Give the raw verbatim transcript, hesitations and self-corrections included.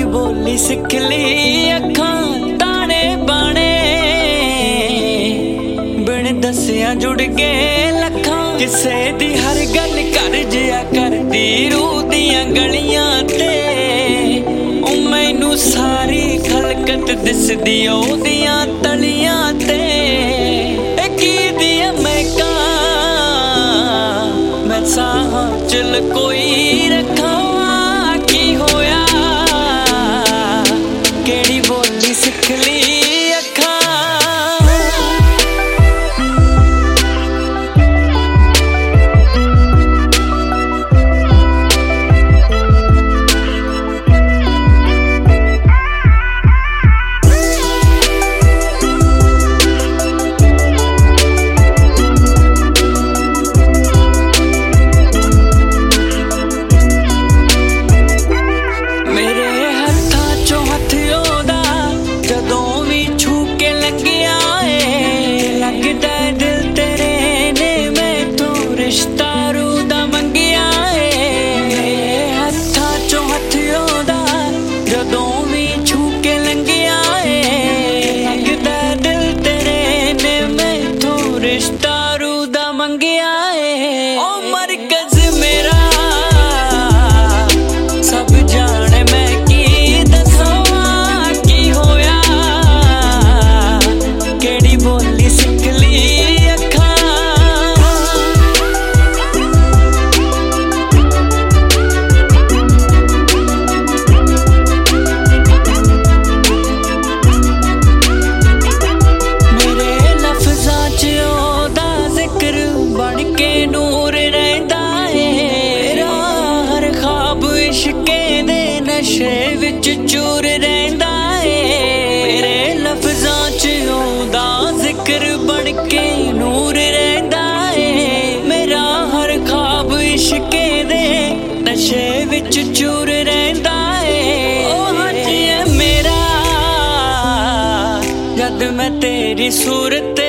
बोली सिख ली अखां ताने बाणे, बिन दसिया जुड़ गए लखां। किसे दी हर गल कर जिया करदी रूह दियां गलियां ते, ओ मैनू सारी खलकत दिसदी ओदियां तलियां ते। की दिया मैं का मैं साहां चल कोई रखा, की होया केड़ी बोली सिख ली अखां। नशे विच चूर रहिंदा ए, मेरे लफ्ज़ां च ओदा जिक्र बन के नूर रहिंदा ए। मेरा हर ख्वाब इश्के दे नशे विच चूर रहिंदा ए। ओ हज मेरा जद मैं तेरी सूरत